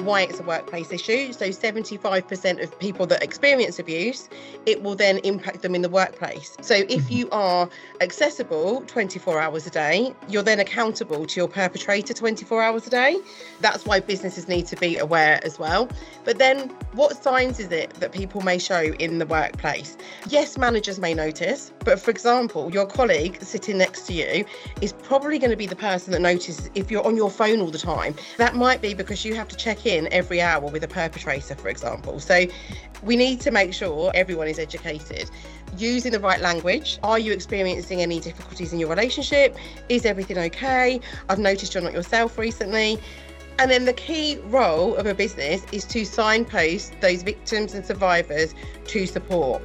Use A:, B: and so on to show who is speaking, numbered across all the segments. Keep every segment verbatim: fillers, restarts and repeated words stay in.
A: why it's a workplace issue. So seventy-five percent of people that experience abuse, it will then impact them in the workplace. So if you are accessible twenty-four hours a day, you're then accountable to your perpetrator twenty-four hours a day. That's why businesses need to be aware as well. But then what signs is it that people may show in the workplace? Yes, managers may notice, but for example, your colleague sitting next to you is probably going to be the person that notices if you're on your phone all the time. That might be because you have to check in every hour with a perpetrator, for example. So we need to make sure everyone is educated. Using the right language. Are you experiencing any difficulties in your relationship? Is everything okay? I've noticed you're not yourself recently. And then the key role of a business is to signpost those victims and survivors to support.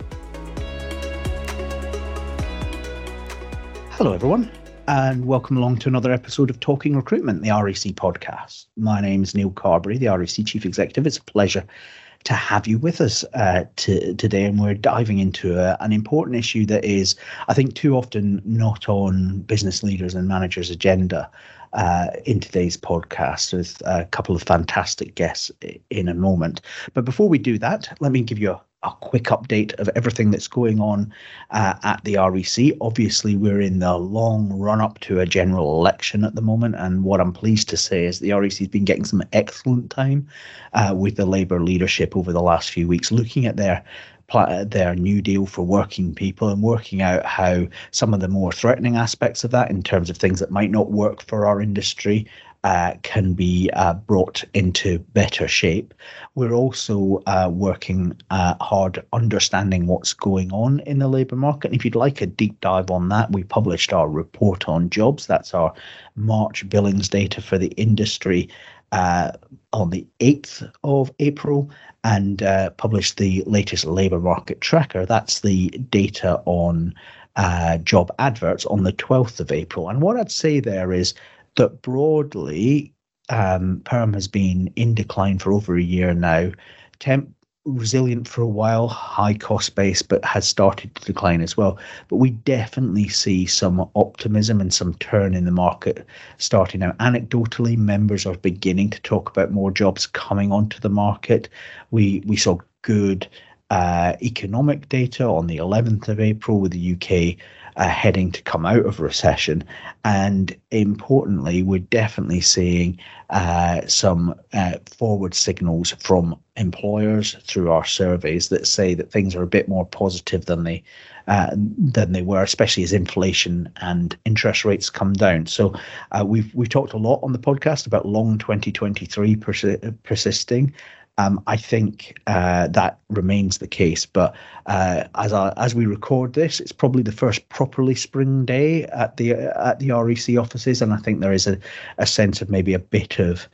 B: Hello, everyone, and welcome along to another episode of Talking Recruitment, the R E C podcast. My name is Neil Carberry, the R E C Chief Executive. It's a pleasure to have you with us uh, to, today, and we're diving into a, an important issue that is, I think, too often not on business leaders and managers' agenda uh, in today's podcast, with a couple of fantastic guests in a moment. But before we do that, let me give you a a quick update of everything that's going on uh, at the R E C. Obviously, we're in the long run up to a general election at the moment, and what I'm pleased to say is the R E C has been getting some excellent time uh, with the Labour leadership over the last few weeks, looking at their their new deal for working people and working out how some of the more threatening aspects of that, in terms of things that might not work for our industry, Uh, can be uh, brought into better shape. We're also uh, working uh, hard understanding what's going on in the labour market. And if you'd like a deep dive on that, we published our report on jobs. That's our March billings data for the industry uh, on the eighth of April, and uh, published the latest labour market tracker. That's the data on uh, job adverts on the twelfth of April. And what I'd say there is that broadly, um, perm has been in decline for over a year now. Temp resilient for a while, high cost base, but has started to decline as well. But we definitely see some optimism and some turn in the market starting now. Anecdotally, members are beginning to talk about more jobs coming onto the market. We we saw good uh, economic data on the eleventh of April, with the U K Uh, heading to come out of recession. And importantly, we're definitely seeing uh, some uh, forward signals from employers through our surveys that say that things are a bit more positive than they uh, than they were, especially as inflation and interest rates come down. So uh, we've we've talked a lot on the podcast about long twenty twenty-three persi- persisting. Um, I think uh, that remains the case, but uh, as I, as we record this, it's probably the first properly spring day at the uh, at the R E C offices, and I think there is a, a sense of maybe a bit of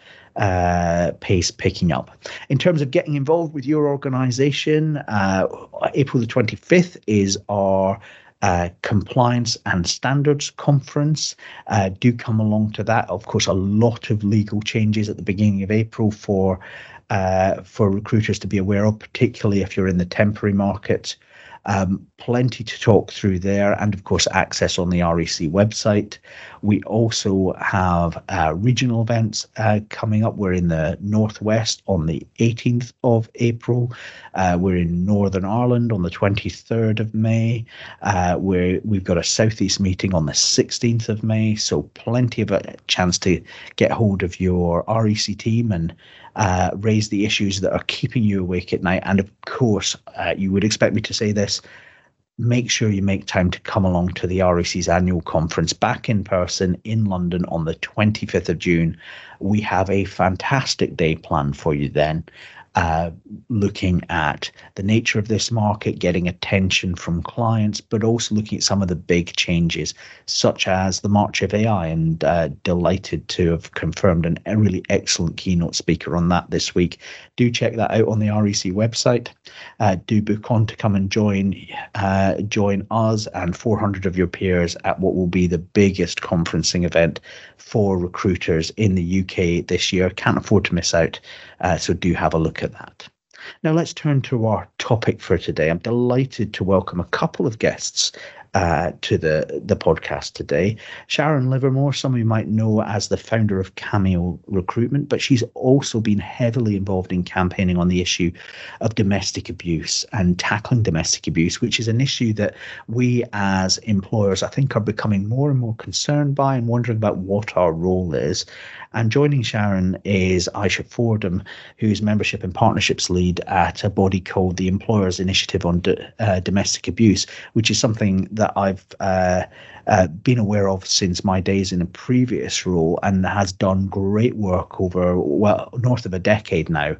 B: uh, pace picking up. In terms of getting involved with your organisation, uh, April the twenty-fifth is our Uh, compliance and standards conference. Uh, do come along to that. Of course, a lot of legal changes at the beginning of April for uh, for recruiters to be aware of, particularly if you're in the temporary market. Um, plenty to talk through there, and of course access on the R E C website. We also have uh, regional events uh, coming up. We're in the Northwest on the eighteenth of April. Uh, we're in Northern Ireland on the twenty-third of May. Uh, we're, we've got a Southeast meeting on the sixteenth of May, so plenty of a chance to get hold of your R E C team and uh, raise the issues that are keeping you awake at night. And of course, uh, you would expect me to say this, make sure you make time to come along to the R E C's annual conference back in person in London on the twenty-fifth of June. We have a fantastic day planned for you then. uh, looking at the nature of this market, getting attention from clients, but also looking at some of the big changes, such as the March of A I, and uh, delighted to have confirmed an, a really excellent keynote speaker on that this week. Do check that out on the R E C website. Uh, do book on to come and join uh, join us and four hundred of your peers at what will be the biggest conferencing event for recruiters in the U K this year. Can't afford to miss out, uh, so do have a look at that. Now let's turn to our topic for today. I'm delighted to welcome a couple of guests uh, to the, the podcast today. Sharon Livermore, some of you might know as the founder of Cameo Recruitment, but she's also been heavily involved in campaigning on the issue of domestic abuse and tackling domestic abuse, which is an issue that we as employers, I think, are becoming more and more concerned by and wondering about what our role is. And joining Sharon is Aisha Fordham, who's membership and partnerships lead at a body called the Employers Initiative on D- uh, Domestic Abuse, which is something that I've uh, uh, been aware of since my days in a previous role, and has done great work over, well, north of a decade now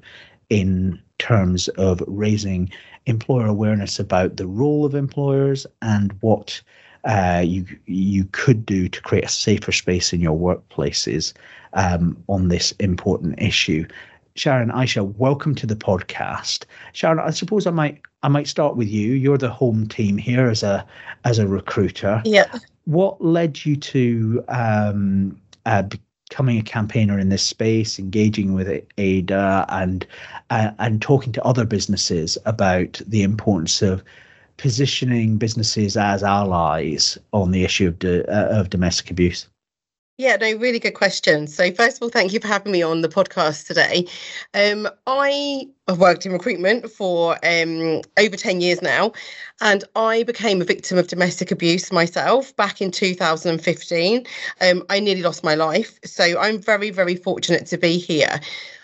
B: in terms of raising employer awareness about the role of employers and what uh, you you could do to create a safer space in your workplaces um, on this important issue. Sharon, Aisha, welcome to the podcast. Sharon, I suppose I might I might start with you. You're the home team here as a as a recruiter.
A: Yeah.
B: What led you to um, uh, becoming a campaigner in this space, engaging with A D A, and uh, and talking to other businesses about the importance of positioning businesses as allies on the issue of do, uh, of domestic abuse?
A: Yeah, no, really good question. So first of all, thank you for having me on the podcast today. Um, I have worked in recruitment for um, over ten years now, and I became a victim of domestic abuse myself back in two thousand fifteen. Um, I nearly lost my life. So I'm very, very fortunate to be here.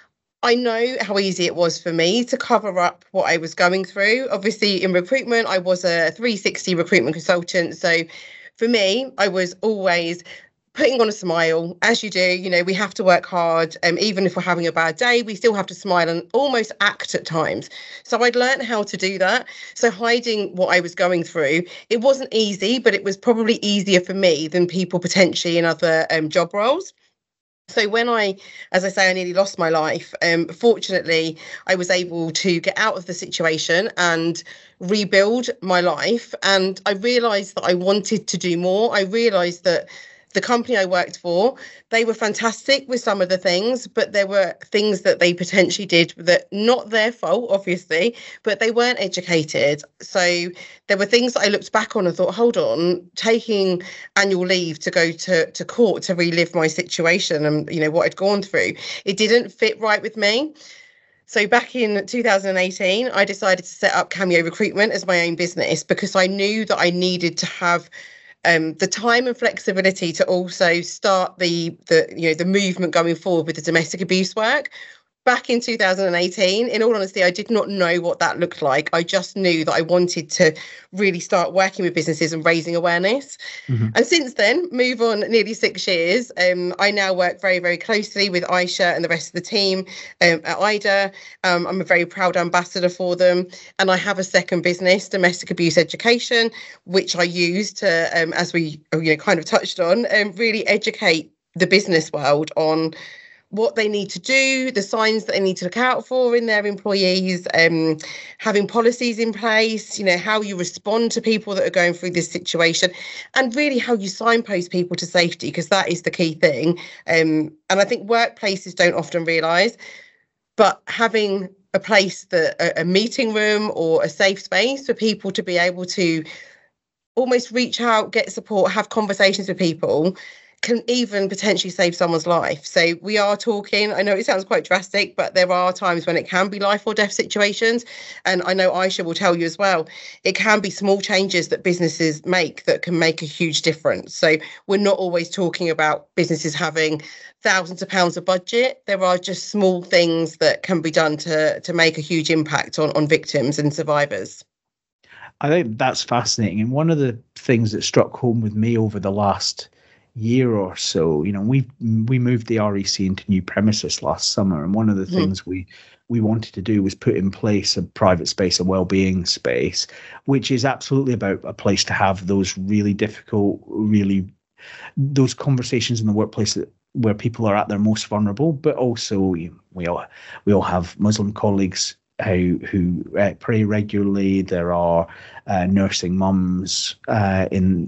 A: I know how easy it was for me to cover up what I was going through. Obviously, in recruitment, I was a three sixty recruitment consultant. So for me, I was always putting on a smile, as you do. You know, we have to work hard. Um, even if we're having a bad day, we still have to smile and almost act at times. So I'd learned how to do that. So hiding what I was going through, it wasn't easy, but it was probably easier for me than people potentially in other um, job roles. So when I, as I say, I nearly lost my life, um, fortunately, I was able to get out of the situation and rebuild my life. And I realised that I wanted to do more. I realised that the company I worked for, they were fantastic with some of the things, but there were things that they potentially did that not their fault, obviously, but they weren't educated. So there were things that I looked back on and thought, hold on, taking annual leave to go to, to court to relive my situation and, you know, what I'd gone through, it didn't fit right with me. So back in two thousand eighteen, I decided to set up Cameo Recruitment as my own business because I knew that I needed to have Um, the time and flexibility to also start the the you know the movement going forward with the domestic abuse work. Back in two thousand eighteen, in all honesty, I did not know what that looked like. I just knew that I wanted to really start working with businesses and raising awareness. Mm-hmm. And since then, move on nearly six years, um, I now work very, very closely with Aisha and the rest of the team um, at I D A. Um, I'm a very proud ambassador for them. And I have a second business, Domestic Abuse Education, which I use to, um, as we you know kind of touched on, um, really educate the business world on what they need to do, the signs that they need to look out for in their employees, um, having policies in place, you know, how you respond to people that are going through this situation, and really how you signpost people to safety, because that is the key thing. Um, and I think workplaces don't often realise, but having a place, that a, a meeting room or a safe space for people to be able to almost reach out, get support, have conversations with people, can even potentially save someone's life. So we are talking, I know it sounds quite drastic, but there are times when it can be life or death situations. And I know Aisha will tell you as well, it can be small changes that businesses make that can make a huge difference. So we're not always talking about businesses having thousands of pounds of budget. There are just small things that can be done to, to make a huge impact on, on victims and survivors.
B: I think that's fascinating. And one of the things that struck home with me over the last year or so, you know, we we moved the R E C into new premises last summer, and one of the mm. things we we wanted to do was put in place a private space, a well-being space, which is absolutely about a place to have those really difficult, really those conversations in the workplace that where people are at their most vulnerable, but also you know, we all we all have Muslim colleagues who who uh, pray regularly. There are uh, nursing mums uh, in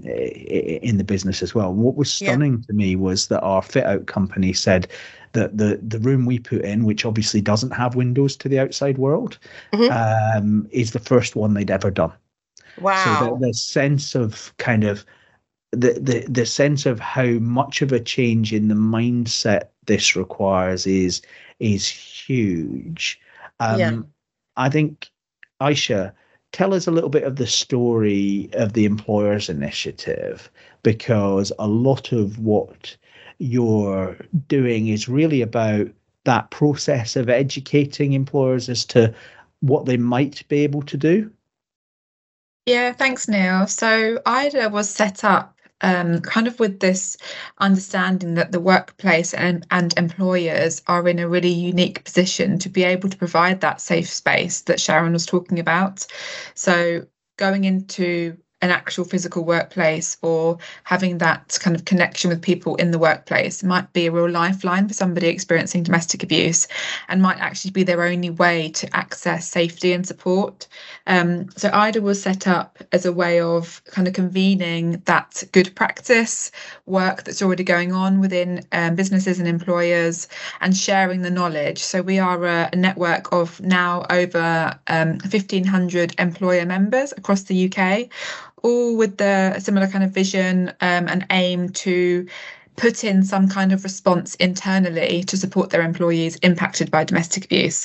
B: in the business as well. What was stunning yeah. to me was that our fit out company said that the the room we put in, which obviously doesn't have windows to the outside world, mm-hmm. um, is the first one they'd ever done. So the,
A: Wow.
B: the sense of kind of the, the the sense of how much of a change in the mindset this requires is is huge.
A: Yeah.
B: Um, I think, Aisha, tell us a little bit of the story of the Employers Initiative, because a lot of what you're doing is really about that process of educating employers as to what they might be able to do.
C: Yeah, thanks, Neil. So I D A was set up um, kind of with this understanding that the workplace and, and employers are in a really unique position to be able to provide that safe space that Sharon was talking about. So going into an actual physical workplace or having that kind of connection with people in the workplace might be a real lifeline for somebody experiencing domestic abuse and might actually be their only way to access safety and support. Um, so I D A was set up as a way of kind of convening that good practice work that's already going on within um, businesses and employers and sharing the knowledge. So we are a, a network of now over um, fifteen hundred employer members across the U K, all with the similar kind of vision um, and aim to put in some kind of response internally to support their employees impacted by domestic abuse.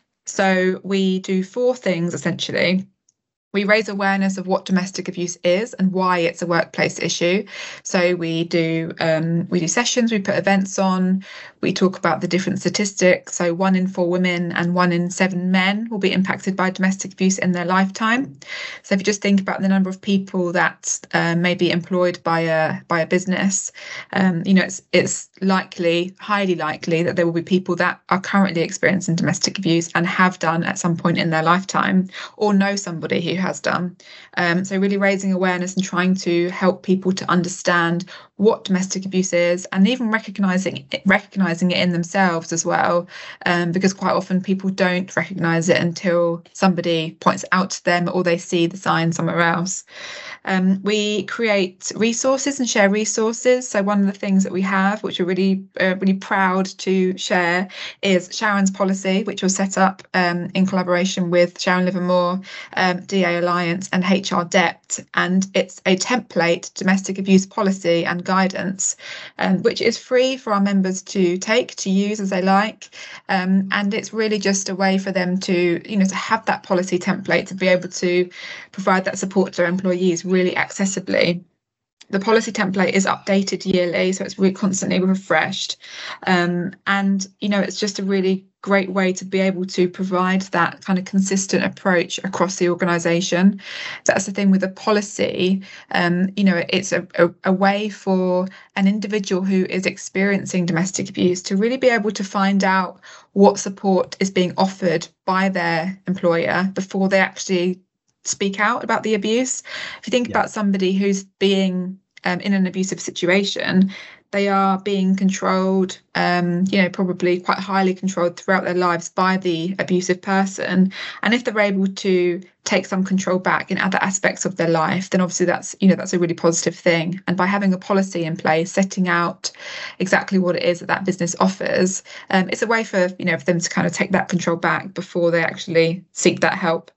C: So we do four things essentially. We raise awareness of what domestic abuse is and why it's a workplace issue. So we do um, we do sessions, we put events on, we talk about the different statistics. So one in four women and one in seven men will be impacted by domestic abuse in their lifetime. So if you just think about the number of people that uh, may be employed by a by a business, um, you know, it's it's likely, highly likely that there will be people that are currently experiencing domestic abuse and have done at some point in their lifetime, or know somebody who has done. Um, so really raising awareness and trying to help people to understand what domestic abuse is, and even recognizing it, recognizing it in themselves as well, um, because quite often people don't recognize it until somebody points it out to them or they see the sign somewhere else. Um, we create resources and share resources. So one of the things that we have, which we're really, uh, really proud to share, is Sharon's Policy, which was set up um, in collaboration with Sharon Livermore, um, D A Alliance and H R Dept. And it's a template domestic abuse policy and guidance, um, which is free for our members to take, to use as they like. Um, and it's really just a way for them to, you know, to have that policy template, to be able to provide that support to their employees really accessibly. The policy template is updated yearly, so it's really constantly refreshed. Um, and, you know, it's just a really great way to be able to provide that kind of consistent approach across the organisation. That's the thing with a policy. Um, you know, it's a, a, a way for an individual who is experiencing domestic abuse to really be able to find out what support is being offered by their employer before they actually speak out about the abuse. If you think yeah. about somebody who's being um, in an abusive situation, they are being controlled, um, you know, probably quite highly controlled throughout their lives by the abusive person. And if they're able to take some control back in other aspects of their life, then obviously that's, you know, that's a really positive thing. And by having a policy in place, setting out exactly what it is that that business offers, um, it's a way for, you know, for them to kind of take that control back before they actually seek that help.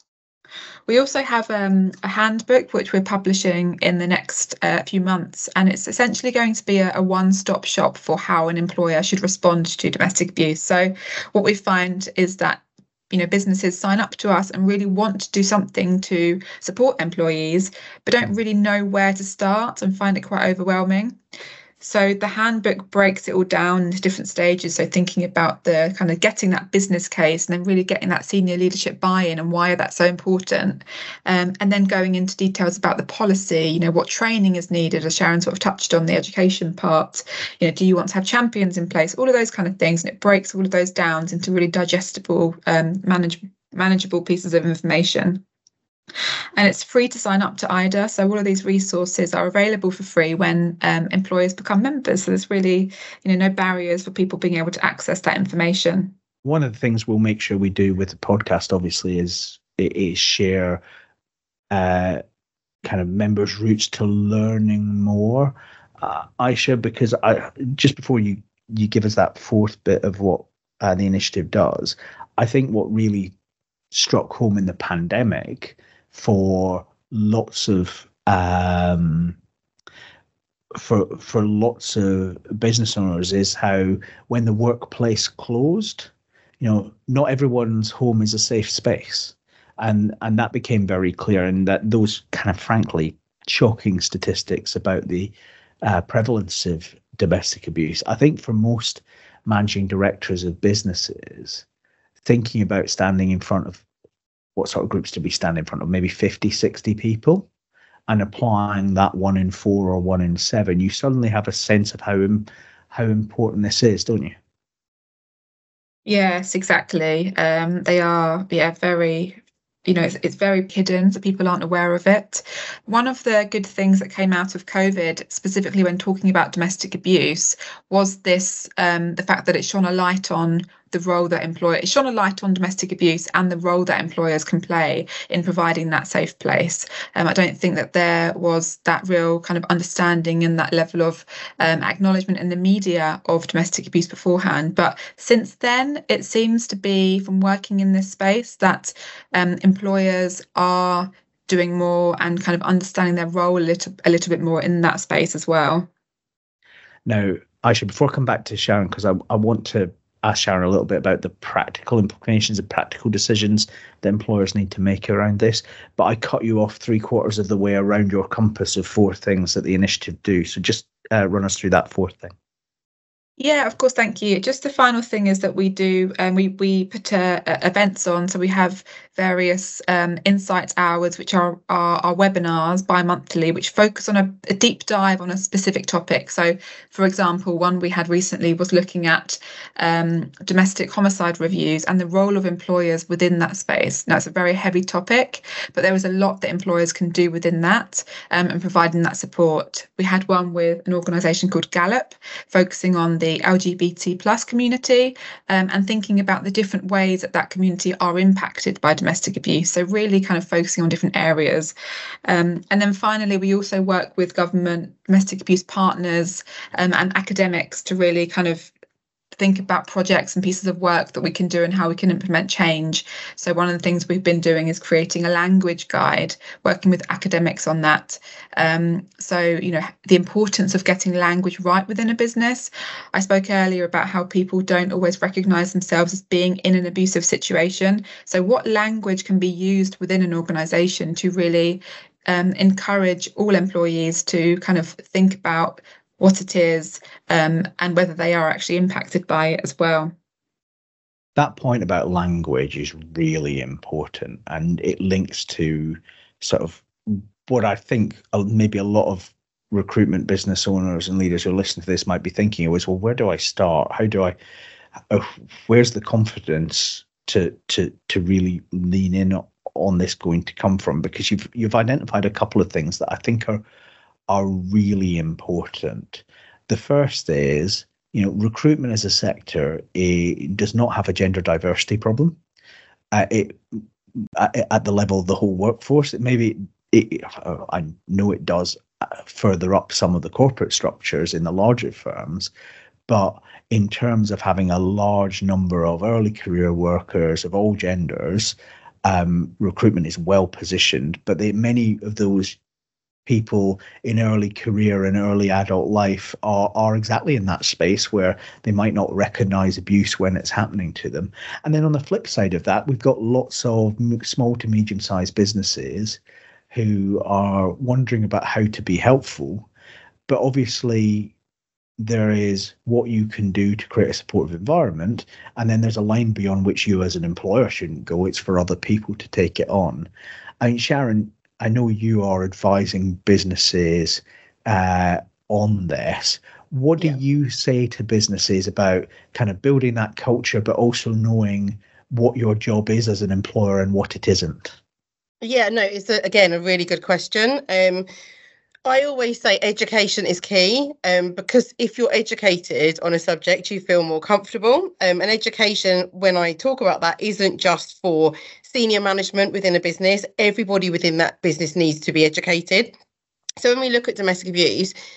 C: We also have um, a handbook which we're publishing in the next uh, few months, and it's essentially going to be a, a one-stop shop for how an employer should respond to domestic abuse. So what we find is that, you know, businesses sign up to us and really want to do something to support employees, but don't really know where to start and find it quite overwhelming. So the handbook breaks it all down into different stages. So thinking about the kind of getting that business case and then really getting that senior leadership buy-in and why that's so important. Um, and then going into details about the policy, you know, what training is needed, as Sharon sort of touched on the education part. You know, do you want to have champions in place? All of those kind of things. And it breaks all of those down into really digestible, um, manage, manageable pieces of information. And it's free to sign up to I D A. So all of these resources are available for free when um, employers become members. So there's really, you know, no barriers for people being able to access that information.
B: One of the things we'll make sure we do with the podcast, obviously, is is share uh, kind of members' routes to learning more. Uh, Aisha, because I just before you you give us that fourth bit of what uh, the initiative does, I think what really struck home in the pandemic for lots of um, for for lots of business owners is how when the workplace closed, you know, not everyone's home is a safe space, and and that became very clear. And that those kind of frankly shocking statistics about the uh, prevalence of domestic abuse, I think for most managing directors of businesses, thinking about standing in front of what sort of groups do we stand in front of, maybe fifty, sixty people, and applying that one in four or one in seven, you suddenly have a sense of how how important this is, don't you?
C: Yes, exactly. Um, they are, yeah, very, you know, it's, it's very hidden, so people aren't aware of it. One of the good things that came out of COVID, specifically when talking about domestic abuse, was this, um, the fact that it shone a light on the role that employers, it shone a light on domestic abuse and the role that employers can play in providing that safe place. Um, I don't think that there was that real kind of understanding and that level of um, acknowledgement in the media of domestic abuse beforehand. But since then, it seems to be, from working in this space, that um, employers are doing more and kind of understanding their role a little, a little bit more in that space as well.
B: Now, Aisha, before I come back to Sharon, because I, I want to ask Sharon a little bit about the practical implications and practical decisions that employers need to make around this. But I cut you off three quarters of the way around your compass of four things that the initiative do. So just uh, run us through that fourth thing.
C: Yeah, of course, thank you. Just the final thing is that we do, um, we we put uh, events on. So we have various um, insights hours, which are our, our webinars bi-monthly, which focus on a, a deep dive on a specific topic. So, for example, one we had recently was looking at um, domestic homicide reviews and the role of employers within that space. Now, it's a very heavy topic, but there is a lot that employers can do within that um, and providing that support. We had one with an organisation called Gallup, focusing on the The L G B T plus community um, and thinking about the different ways that that community are impacted by domestic abuse. So really kind of focusing on different areas. Um, and then finally, we also work with government, domestic abuse partners um, and academics to really kind of think about projects and pieces of work that we can do and how we can implement change. So one of the things we've been doing is creating a language guide, working with academics on that. Um, so, you know, the importance of getting language right within a business. I spoke earlier about how people don't always recognise themselves as being in an abusive situation. So what language can be used within an organisation to really um, encourage all employees to kind of think about what it is um, and whether they are actually impacted by it as well.
B: That point about language is really important, and it links to sort of what I think maybe a lot of recruitment business owners and leaders who listen to this might be thinking was, well, where do I start? How do I, where's the confidence to to to really lean in on this going to come from? Because you've you've identified a couple of things that I think are are really important. The first is, you know, recruitment as a sector it does not have a gender diversity problem. Uh, it at, at the level of the whole workforce, it maybe it, I know it does further up some of the corporate structures in the larger firms, but in terms of having a large number of early career workers of all genders, um, recruitment is well positioned. But they, many of those people in early career and early adult life are, are exactly in that space where they might not recognize abuse when it's happening to them. And then on the flip side of that, we've got lots of small to medium-sized businesses who are wondering about how to be helpful. But obviously, there is what you can do to create a supportive environment, and then there's a line beyond which you as an employer shouldn't go. It's for other people to take it on. I mean, Sharon, I know you are advising businesses uh, on this. What do yeah. you say to businesses about kind of building that culture, but also knowing what your job is as an employer and what it isn't?
A: Yeah, no, it's, a, again, a really good question. Um, I always say education is key um, because if you're educated on a subject, you feel more comfortable. Um, and education, when I talk about that, isn't just for senior management within a business. Everybody within that business needs to be educated. So when we look at domestic abuse,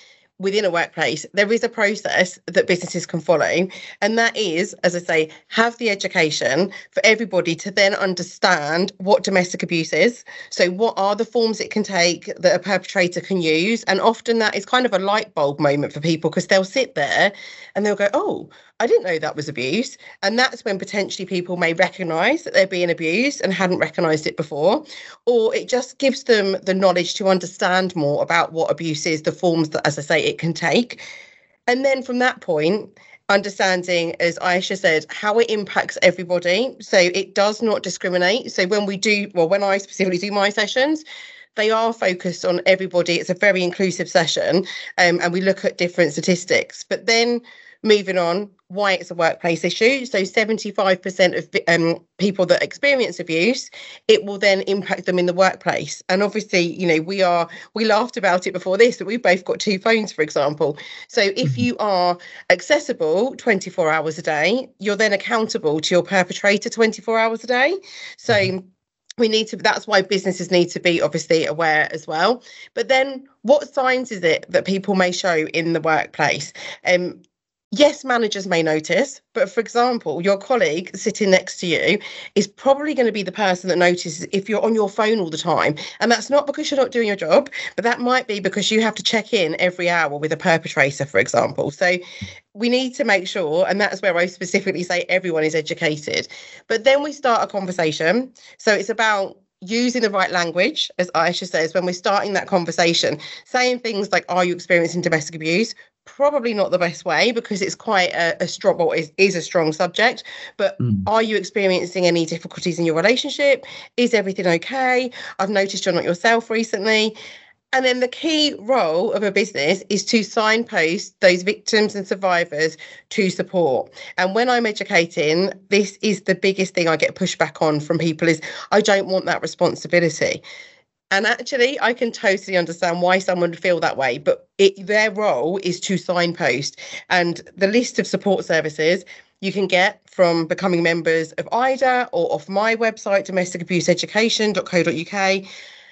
A: within a workplace, there is a process that businesses can follow. And that is, as I say, have the education for everybody to then understand what domestic abuse is. So what are the forms it can take that a perpetrator can use? And often that is kind of a light bulb moment for people, because they'll sit there and they'll go, oh, I didn't know that was abuse. And that's when potentially people may recognise that they're being abused and hadn't recognised it before. Or it just gives them the knowledge to understand more about what abuse is, the forms that, as I say, it can take. And then from that point, understanding, as Aisha said, how it impacts everybody. So it does not discriminate. So when we do, well, when I specifically do my sessions, they are focused on everybody. It's a very inclusive session, um, and we look at different statistics. But then moving on, why it's a workplace issue. So seventy-five percent of um, people that experience abuse, it will then impact them in the workplace. And obviously, you know, we are, we laughed about it before this, that we've both got two phones, for example. So if you are accessible twenty-four hours a day, you're then accountable to your perpetrator twenty-four hours a day. So we need to, that's why businesses need to be obviously aware as well. But then what signs is it that people may show in the workplace? Um, Yes, managers may notice, but for example, your colleague sitting next to you is probably going to be the person that notices if you're on your phone all the time. And that's not because you're not doing your job, but that might be because you have to check in every hour with a perpetrator, for example. So we need to make sure, and that's where I specifically say everyone is educated. But then we start a conversation. So it's about using the right language, as Aisha says, when we're starting that conversation, saying things like, are you experiencing domestic abuse? Probably not the best way, because it's quite a, a strong, well, it is a strong subject, but mm. Are you experiencing any difficulties in your relationship? Is everything okay? I've noticed you're not yourself recently. And then the key role of a business is to signpost those victims and survivors to support. And when I'm educating, this is the biggest thing I get pushback on from people is, I don't want that responsibility. And actually, I can totally understand why someone would feel that way, but it, their role is to signpost. And the list of support services you can get from becoming members of I D A or off my website, domestic abuse education dot co dot U K.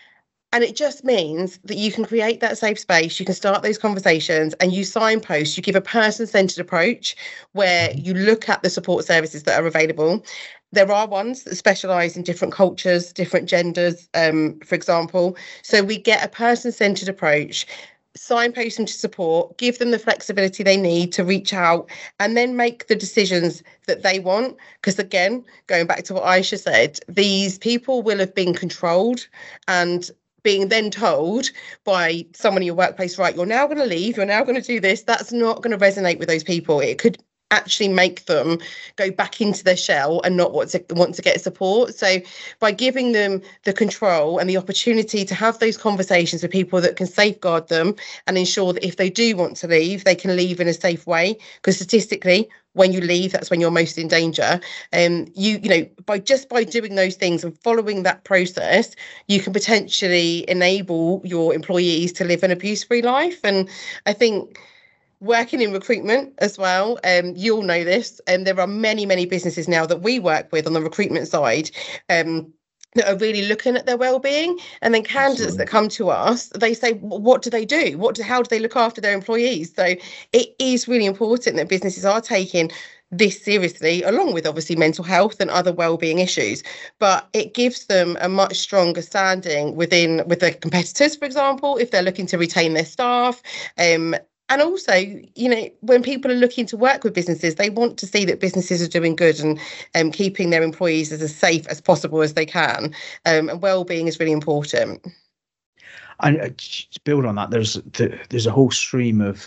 A: And it just means that you can create that safe space, you can start those conversations, and you signpost, you give a person-centred approach where you look at the support services that are available. There are ones that specialise in different cultures, different genders, um, for example. So we get a person-centred approach, signpost them to support, give them the flexibility they need to reach out, and then make the decisions that they want. Because again, going back to what Aisha said, these people will have been controlled and being then told by someone in your workplace, right, you're now going to leave, you're now going to do this. That's not going to resonate with those people. It could actually make them go back into their shell and not want to want to get support. So by giving them the control and the opportunity to have those conversations with people that can safeguard them and ensure that if they do want to leave, they can leave in a safe way, because statistically, when you leave, that's when you're most in danger. And um, you, you know, by just by doing those things and following that process, you can potentially enable your employees to live an abuse-free life. And I think working in recruitment as well, um, you'll know this, and there are many, many businesses now that we work with on the recruitment side um, that are really looking at their well-being. And then candidates Absolutely. That come to us, they say, what do they do? What do, how do they look after their employees? So it is really important that businesses are taking this seriously, along with obviously mental health and other well-being issues, but it gives them a much stronger standing within with their competitors, for example, if they're looking to retain their staff. Um, And also, you know, when people are looking to work with businesses, they want to see that businesses are doing good and um, keeping their employees as, as safe as possible as they can. Um, and well-being is really important.
B: And uh, to build on that, there's the, there's a whole stream of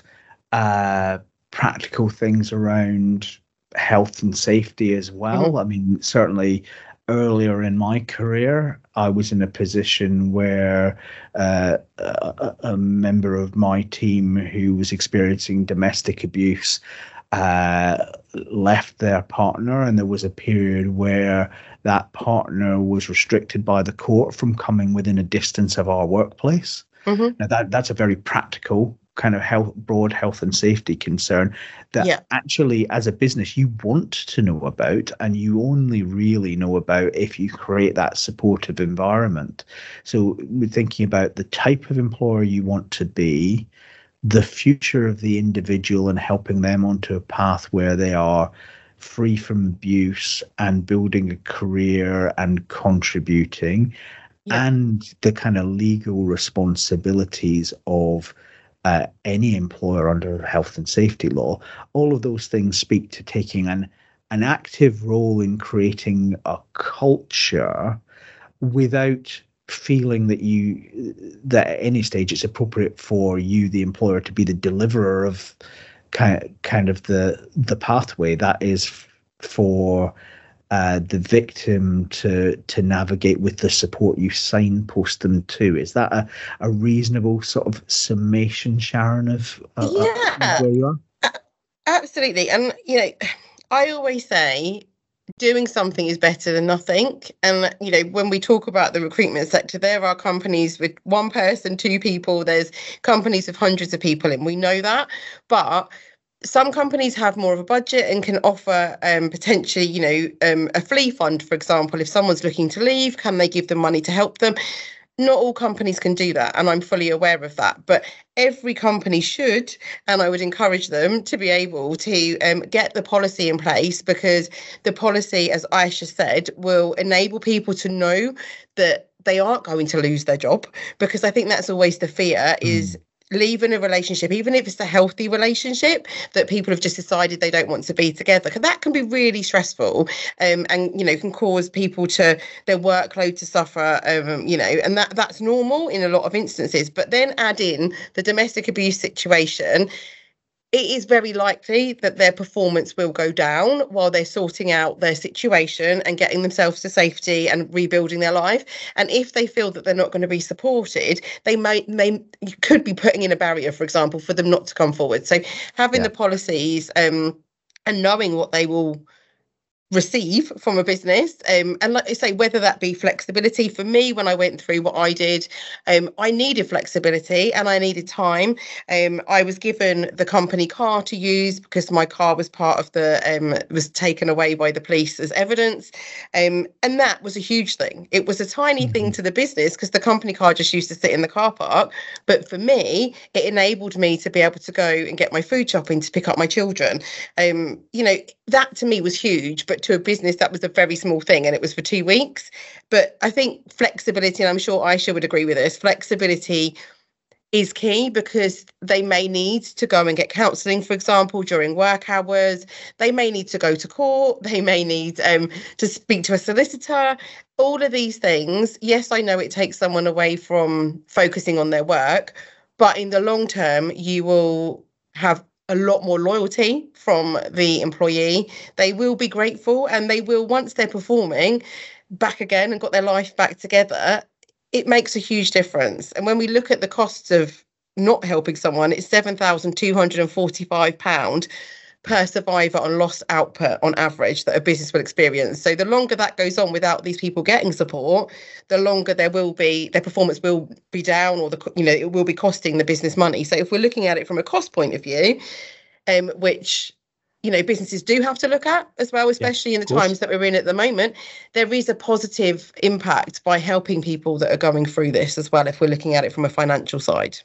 B: uh, practical things around health and safety as well. Mm-hmm. I mean, certainly earlier in my career, I was in a position where uh, a, a member of my team who was experiencing domestic abuse uh, left their partner, and there was a period where that partner was restricted by the court from coming within a distance of our workplace. Mm-hmm. Now that that's a very practical kind of health, broad health and safety concern that yeah. actually as a business you want to know about, and you only really know about if you create that supportive environment. So we're thinking about the type of employer you want to be, the future of the individual and helping them onto a path where they are free from abuse and building a career and contributing, yeah. and the kind of legal responsibilities of uh, any employer under health and safety law. All of those things speak to taking an an active role in creating a culture without feeling that you that at any stage it's appropriate for you, the employer, to be the deliverer of kind of, kind of the the pathway that is f- for uh, the victim to to navigate with the support you signpost them to. Is that a, a reasonable sort of summation, Sharon, of, uh,
A: yeah,
B: of where you are?
A: Absolutely. And you know, I always say doing something is better than nothing. And, you know, when we talk about the recruitment sector, there are companies with one person, two people, there's companies with hundreds of people, and we know that. But some companies have more of a budget and can offer um, potentially, you know, um, a flea fund, for example. If someone's looking to leave, can they give them money to help them? Not all companies can do that, and I'm fully aware of that. But every company should, and I would encourage them to be able to um, get the policy in place, because the policy, as Aisha said, will enable people to know that they aren't going to lose their job. Because I think that's always the fear, is mm. leaving a relationship, even if it's a healthy relationship, that people have just decided they don't want to be together. Because that can be really stressful, um, and, you know, can cause people to, their workload to suffer, um, you know, and that that's normal in a lot of instances. But then add in the domestic abuse situation, it is very likely that their performance will go down while they're sorting out their situation and getting themselves to safety and rebuilding their life. And if they feel that they're not going to be supported, they may, may could be putting in a barrier, for example, for them not to come forward. So having yeah. the policies um, and knowing what they will receive from a business, um, and like I say, whether that be flexibility. For me, when I went through what I did, um, I needed flexibility and I needed time. um, I was given the company car to use because my car was part of the um, was taken away by the police as evidence, um, and that was a huge thing. It was a tiny mm-hmm. thing to the business because the company car just used to sit in the car park, but for me it enabled me to be able to go and get my food shopping, to pick up my children. Um, you know, that to me was huge, but to a business that was a very small thing, and it was for two weeks. But I think flexibility, and I'm sure Aisha would agree with this, flexibility is key, because they may need to go and get counselling, for example, during work hours. They may need to go to court. They may need um, to speak to a solicitor. All of these things, yes, I know it takes someone away from focusing on their work, but in the long term, you will have a lot more loyalty from the employee. They will be grateful, and they will, once they're performing back again and got their life back together, it makes a huge difference. And when we look at the costs of not helping someone, it's seven thousand two hundred forty-five pounds per survivor on lost output on average that a business will experience. So the longer that goes on without these people getting support, the longer there will be, their performance will be down, or the, you know, it will be costing the business money. So if we're looking at it from a cost point of view, um, which, you know, businesses do have to look at as well, especially yeah, in the times that we're in at the moment, there is a positive impact by helping people that are going through this as well, if we're looking at it from a financial side.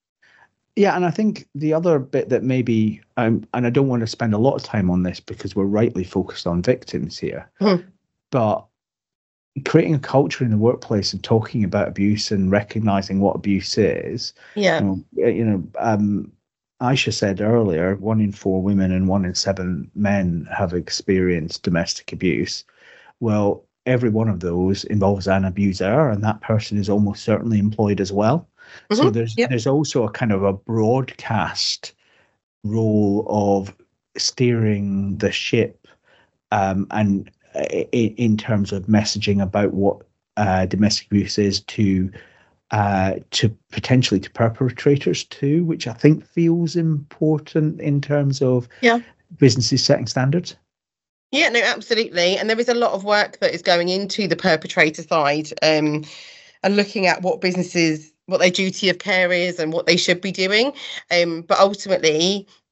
B: Yeah, and I think the other bit that maybe, um, and I don't want to spend a lot of time on this because we're rightly focused on victims here, mm. but creating a culture in the workplace and talking about abuse and recognizing what abuse is.
A: Yeah.
B: You know, you know um, Aisha said earlier, one in four women and one in seven men have experienced domestic abuse. Well, every one of those involves an abuser, and that person is almost certainly employed as well. Mm-hmm. So there's yep. there's also a kind of a broadcast role of steering the ship, um, and in, in terms of messaging about what uh, domestic abuse is to uh, to potentially to perpetrators too, which I think feels important in terms of
A: yeah.
B: businesses setting standards.
A: Yeah, no, absolutely. And there is a lot of work that is going into the perpetrator side, um, and looking at what businesses, what their duty of care is and what they should be doing. Um, but ultimately,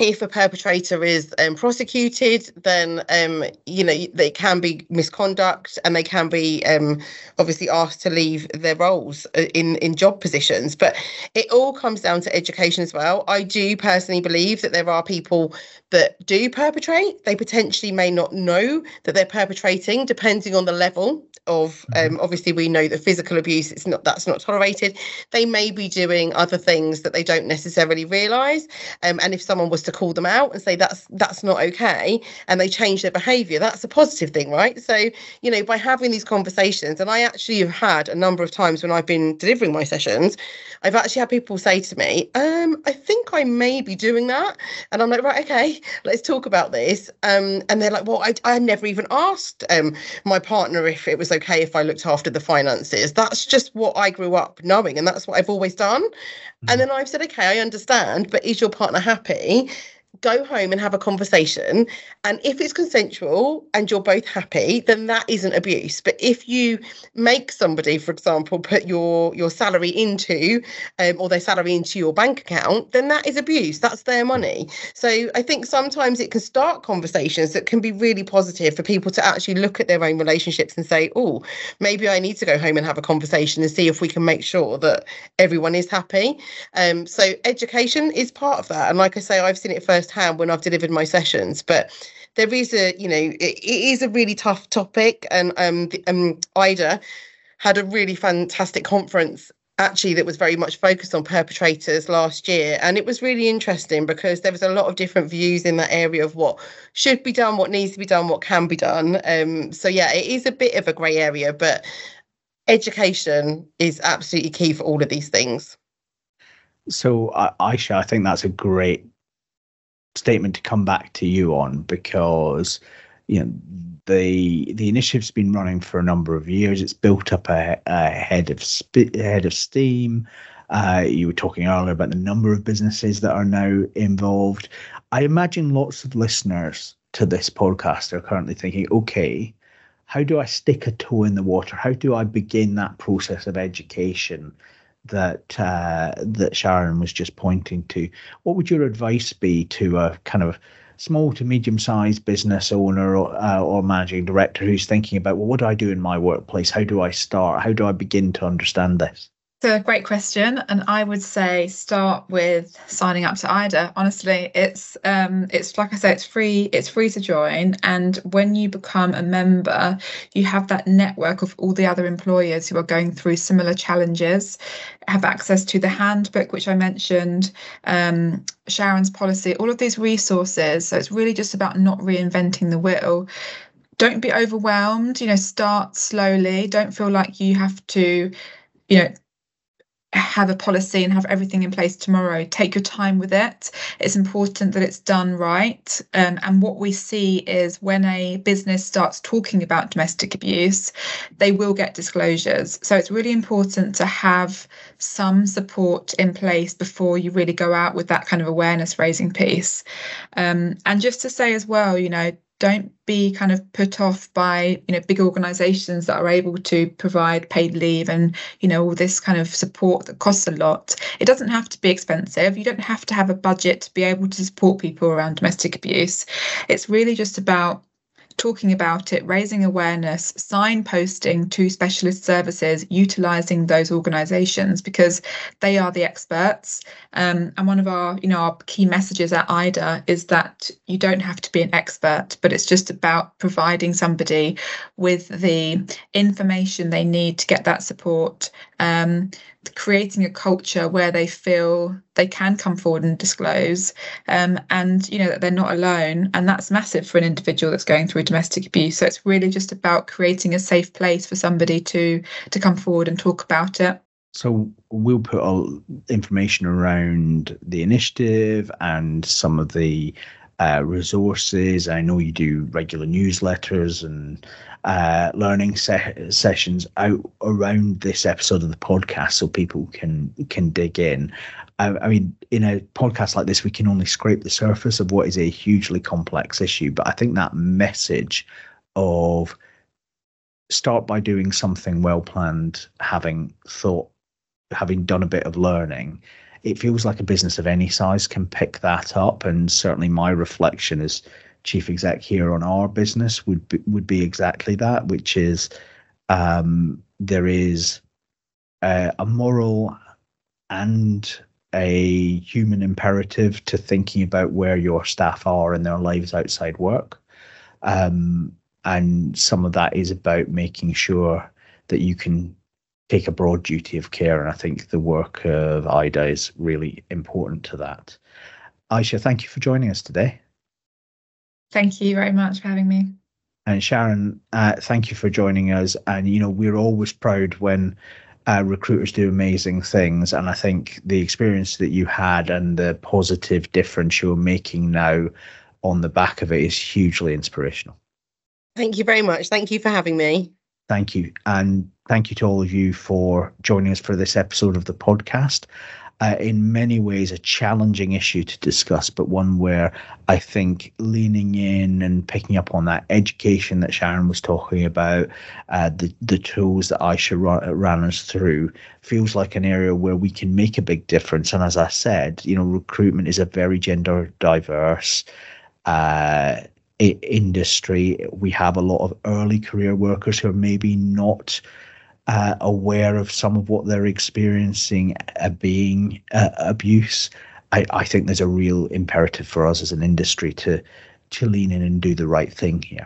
A: if a perpetrator is um, prosecuted, then, um, you know, they can be misconduct and they can be um, obviously asked to leave their roles in, in job positions. But it all comes down to education as well. I do personally believe that there are people that do perpetrate. They potentially may not know that they're perpetrating, depending on the level of, um, obviously we know that physical abuse, it's not, that's not tolerated. They may be doing other things that they don't necessarily realise. Um, and if someone was to call them out and say that's that's not okay, and they change their behaviour, that's a positive thing, right? So, you know, by having these conversations, and I actually have had a number of times when I've been delivering my sessions, I've actually had people say to me, um, I think I may be doing that. And I'm like, right, okay, let's talk about this. Um, and they're like, well, I, I never even asked um, my partner if it was okay if I looked after the finances. That's just what I grew up knowing, and that's what I've always done. And then I've said, okay, I understand, but is your partner happy? Go home and have a conversation. And if it's consensual and you're both happy, then that isn't abuse. But if you make somebody, for example, put your your salary into um, or their salary into your bank account, then that is abuse. That's their money. So I think sometimes it can start conversations that can be really positive for people to actually look at their own relationships and say, oh, maybe I need to go home and have a conversation and see if we can make sure that everyone is happy. Um, so education is part of that. And like I say, I've seen it first hand when I've delivered my sessions, but there is a, you know, it, it is a really tough topic. And um, the, um, IDA had a really fantastic conference actually that was very much focused on perpetrators last year, and it was really interesting because there was a lot of different views in that area of what should be done, what needs to be done, what can be done. Um, so yeah, it is a bit of a grey area, but education is absolutely key for all of these things.
B: So uh, Aisha, I think that's a great statement to come back to you on, because you know the the initiative's been running for a number of years. It's built up a, a head of sp- head of steam. Uh, you were talking earlier about the number of businesses that are now involved. I imagine lots of listeners to this podcast are currently thinking, okay, how do I stick a toe in the water? How do I begin that process of education that uh, that Sharon was just pointing to? What would your advice be to a kind of small to medium-sized business owner or, uh, or managing director who's thinking about, well, what do I do in my workplace? How do I start? How do I begin to understand this?
C: It's a great question, and I would say start with signing up to IDA. Honestly, it's um, it's like I say, it's free. It's free to join, and when you become a member, you have that network of all the other employers who are going through similar challenges. Have access to the handbook, which I mentioned, um, Sharon's policy, all of these resources. So it's really just about not reinventing the wheel. Don't be overwhelmed. You know, start slowly. Don't feel like you have to, you know, have a policy and have everything in place tomorrow. Take your time with it. It's important that it's done right. Um, and what we see is when a business starts talking about domestic abuse, they will get disclosures. So it's really important to have some support in place before you really go out with that kind of awareness raising piece. Um, and just to say as well, you know, don't be kind of put off by, you know, big organisations that are able to provide paid leave and, you know, all this kind of support that costs a lot. It doesn't have to be expensive. You don't have to have a budget to be able to support people around domestic abuse. It's really just about talking about it, raising awareness, signposting to specialist services, utilising those organisations because they are the experts. Um, and one of our, you know, our key messages at IDA is that you don't have to be an expert, but it's just about providing somebody with the information they need to get that support. Um, creating a culture where they feel they can come forward and disclose, um, and you know that they're not alone, and that's massive for an individual that's going through domestic abuse. So it's really just about creating a safe place for somebody to to come forward and talk about it.
B: So we'll put all information around the initiative and some of the uh, resources. I know you do regular newsletters and uh, learning se- sessions out around this episode of the podcast so people can can dig in. I, I mean, in a podcast like this, we can only scrape the surface of what is a hugely complex issue. But I think that message of start by doing something well planned, having thought, having done a bit of learning, it feels like a business of any size can pick that up. And certainly my reflection as chief exec here on our business would be, would be exactly that, which is um, there is a, a moral and a human imperative to thinking about where your staff are in their lives outside work. Um, and some of that is about making sure that you can take a broad duty of care. And I think the work of I D A is really important to that. Aisha, thank you for joining us today.
C: Thank you very much for having me.
B: And Sharon, uh, thank you for joining us. And, you know, we're always proud when Uh, recruiters do amazing things, and I think the experience that you had and the positive difference you're making now on the back of it is hugely inspirational.
A: Thank you very much. Thank you for having me.
B: Thank you, and thank you to all of you for joining us for this episode of the podcast. Uh, in many ways, a challenging issue to discuss, but one where I think leaning in and picking up on that education that Sharon was talking about, uh, the, the tools that Aisha ran us through, feels like an area where we can make a big difference. And as I said, you know, recruitment is a very gender diverse uh, I- industry. We have a lot of early career workers who are maybe not Uh, aware of some of what they're experiencing uh, being uh, abuse. I, I think there's a real imperative for us as an industry to to lean in and do the right thing here.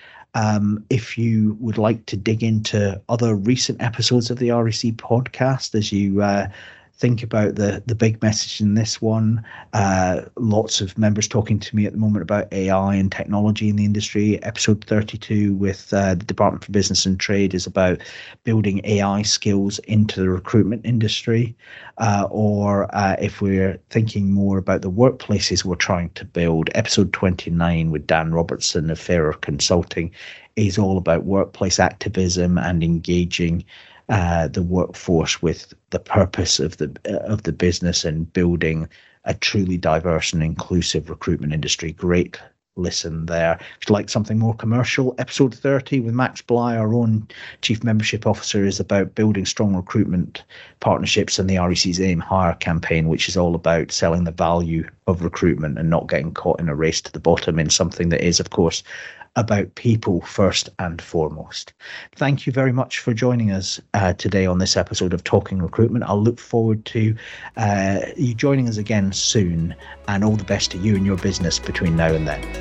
B: Um, if you would like to dig into other recent episodes of the R E C podcast as you uh, think about the the big message in this one, uh, lots of members talking to me at the moment about A I and technology in the industry. Episode thirty-two with uh, the Department for Business and Trade is about building A I skills into the recruitment industry. Uh, or uh, if we're thinking more about the workplaces we're trying to build, episode twenty-nine with Dan Robertson of Fairer Consulting is all about workplace activism and engaging Uh, the workforce with the purpose of the uh, of the business and building a truly diverse and inclusive recruitment industry. Great listen there. If you'd like something more commercial, episode thirty with Max Bly, our own Chief Membership Officer, is about building strong recruitment partnerships and the R E C's Aim Hire campaign, which is all about selling the value of recruitment and not getting caught in a race to the bottom in something that is, of course, about people first and foremost. Thank you very much for joining us uh, today on this episode of Talking Recruitment. I'll look forward to uh, you joining us again soon, and all the best to you and your business between now and then.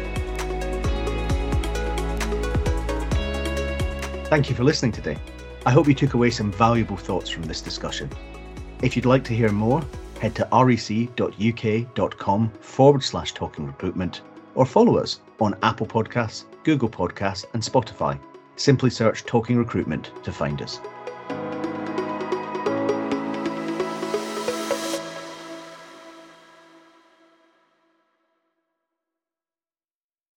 B: Thank you for listening today. I hope you took away some valuable thoughts from this discussion. If you'd like to hear more, head to rec.uk.com forward slash talking recruitment, or follow us on Apple Podcasts, Google Podcasts, and Spotify. Simply search Talking Recruitment to find us.